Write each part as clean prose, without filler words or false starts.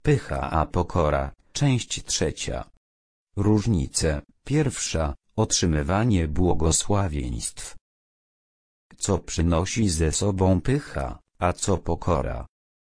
Pycha a pokora, część trzecia. Różnice. Pierwsza, otrzymywanie błogosławieństw. Co przynosi ze sobą pycha, a co pokora?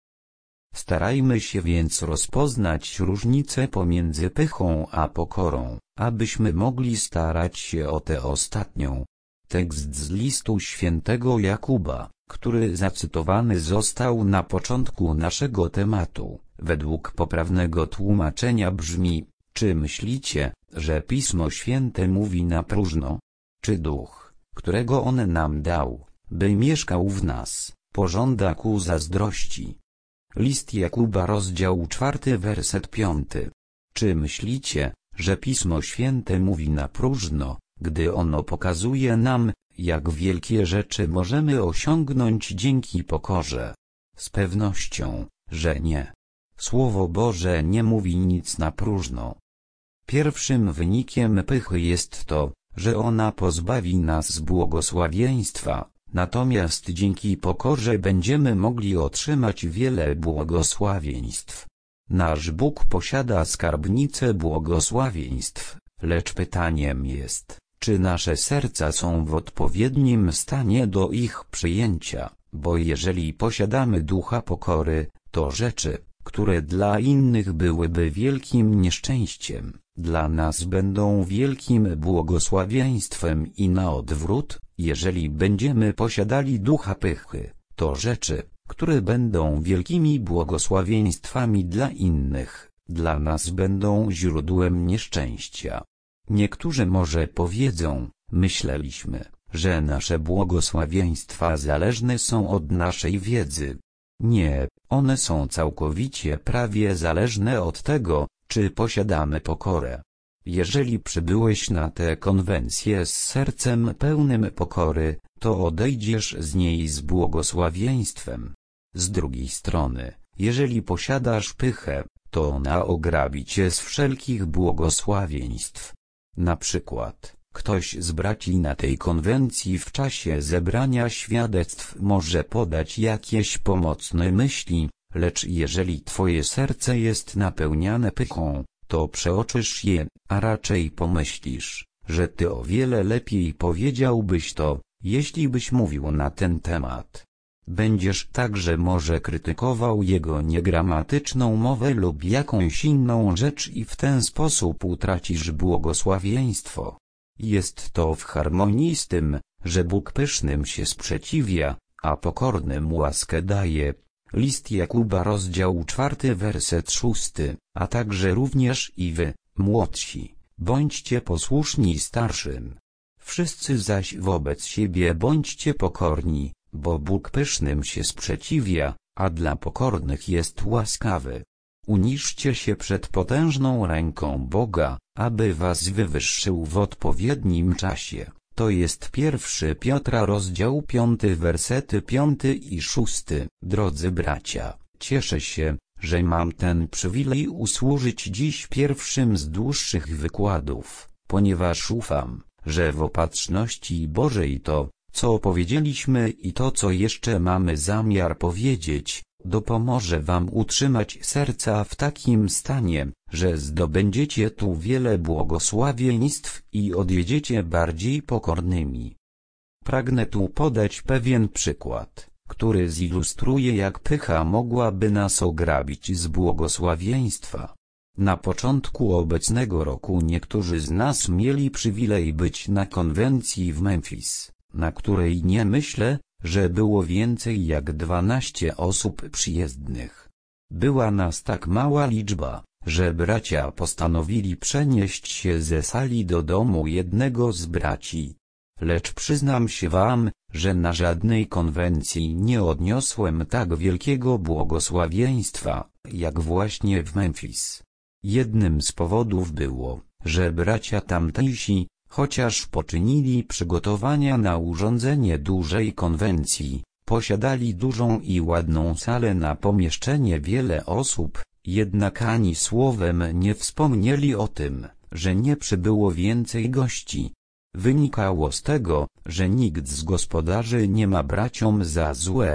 Starajmy się więc rozpoznać różnicę pomiędzy pychą a pokorą, abyśmy mogli starać się o tę ostatnią. Tekst z listu świętego Jakuba, który zacytowany został na początku naszego tematu, według poprawnego tłumaczenia brzmi: czy myślicie, że Pismo Święte mówi na próżno? Czy Duch, którego On nam dał, by mieszkał w nas, pożąda ku zazdrości? List Jakuba, rozdział 4, werset 5. Czy myślicie, że Pismo Święte mówi na próżno, gdy ono pokazuje nam, jak wielkie rzeczy możemy osiągnąć dzięki pokorze? Z pewnością, że nie. Słowo Boże nie mówi nic na próżno. Pierwszym wynikiem pychy jest to, że ona pozbawi nas błogosławieństwa, natomiast dzięki pokorze będziemy mogli otrzymać wiele błogosławieństw. Nasz Bóg posiada skarbnicę błogosławieństw, lecz pytaniem jest, czy nasze serca są w odpowiednim stanie do ich przyjęcia, bo jeżeli posiadamy ducha pokory, to rzeczy, które dla innych byłyby wielkim nieszczęściem, dla nas będą wielkim błogosławieństwem i na odwrót. Jeżeli będziemy posiadali ducha pychy, to rzeczy, które będą wielkimi błogosławieństwami dla innych, dla nas będą źródłem nieszczęścia. Niektórzy może powiedzą: myśleliśmy, że nasze błogosławieństwa zależne są od naszej wiedzy. Nie, one są całkowicie prawie zależne od tego, czy posiadamy pokorę. Jeżeli przybyłeś na tę konwencję z sercem pełnym pokory, to odejdziesz z niej z błogosławieństwem. Z drugiej strony, jeżeli posiadasz pychę, to ona ograbi cię z wszelkich błogosławieństw. Na przykład, ktoś z braci na tej konwencji w czasie zebrania świadectw może podać jakieś pomocne myśli, lecz jeżeli twoje serce jest napełniane pychą, to przeoczysz je, a raczej pomyślisz, że ty o wiele lepiej powiedziałbyś to, jeśli byś mówił na ten temat. Będziesz także może krytykował jego niegramatyczną mowę lub jakąś inną rzecz i w ten sposób utracisz błogosławieństwo. Jest to w harmonii z tym, że Bóg pysznym się sprzeciwia, a pokornym łaskę daje. List Jakuba, rozdział 4, werset 6, a także również i wy, młodsi, bądźcie posłuszni starszym. Wszyscy zaś wobec siebie bądźcie pokorni, bo Bóg pysznym się sprzeciwia, a dla pokornych jest łaskawy. Uniżcie się przed potężną ręką Boga, aby was wywyższył w odpowiednim czasie. To jest 1 Piotra, rozdział 5, wersety 5 i 6. Drodzy bracia, cieszę się, że mam ten przywilej usłużyć dziś pierwszym z dłuższych wykładów, ponieważ ufam, że w opatrzności Bożej to, co powiedzieliśmy i to, co jeszcze mamy zamiar powiedzieć, dopomoże wam utrzymać serca w takim stanie, że zdobędziecie tu wiele błogosławieństw i odjedziecie bardziej pokornymi. Pragnę tu podać pewien przykład, który zilustruje, jak pycha mogłaby nas ograbić z błogosławieństwa. Na początku obecnego roku niektórzy z nas mieli przywilej być na konwencji w Memphis, na której nie myślę, że było więcej jak 12 osób przyjezdnych. Była nas tak mała liczba, że bracia postanowili przenieść się ze sali do domu jednego z braci. Lecz przyznam się wam, że na żadnej konwencji nie odniosłem tak wielkiego błogosławieństwa, jak właśnie w Memphis. Jednym z powodów było, że bracia tamtejsi, chociaż poczynili przygotowania na urządzenie dużej konwencji, posiadali dużą i ładną salę na pomieszczenie wiele osób, jednak ani słowem nie wspomnieli o tym, że nie przybyło więcej gości. Wynikało z tego, że nikt z gospodarzy nie ma braciom za złe.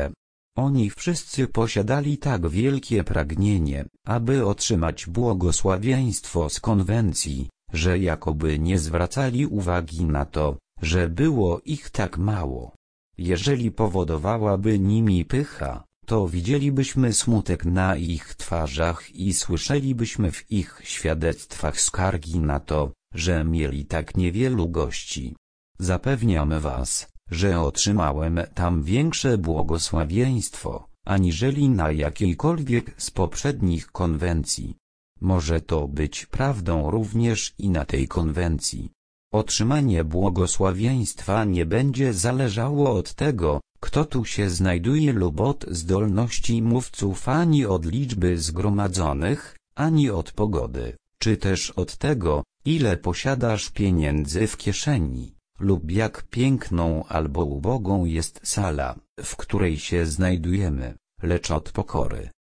Oni wszyscy posiadali tak wielkie pragnienie, aby otrzymać błogosławieństwo z konwencji, że jakoby nie zwracali uwagi na to, że było ich tak mało. Jeżeli powodowałaby nimi pycha, to widzielibyśmy smutek na ich twarzach i słyszelibyśmy w ich świadectwach skargi na to, że mieli tak niewielu gości. Zapewniam was, że otrzymałem tam większe błogosławieństwo, aniżeli na jakiejkolwiek z poprzednich konwencji. Może to być prawdą również i na tej konwencji. Otrzymanie błogosławieństwa nie będzie zależało od tego, kto tu się znajduje lub od zdolności mówców, ani od liczby zgromadzonych, ani od pogody, czy też od tego, ile posiadasz pieniędzy w kieszeni, lub jak piękną albo ubogą jest sala, w której się znajdujemy, lecz od pokory,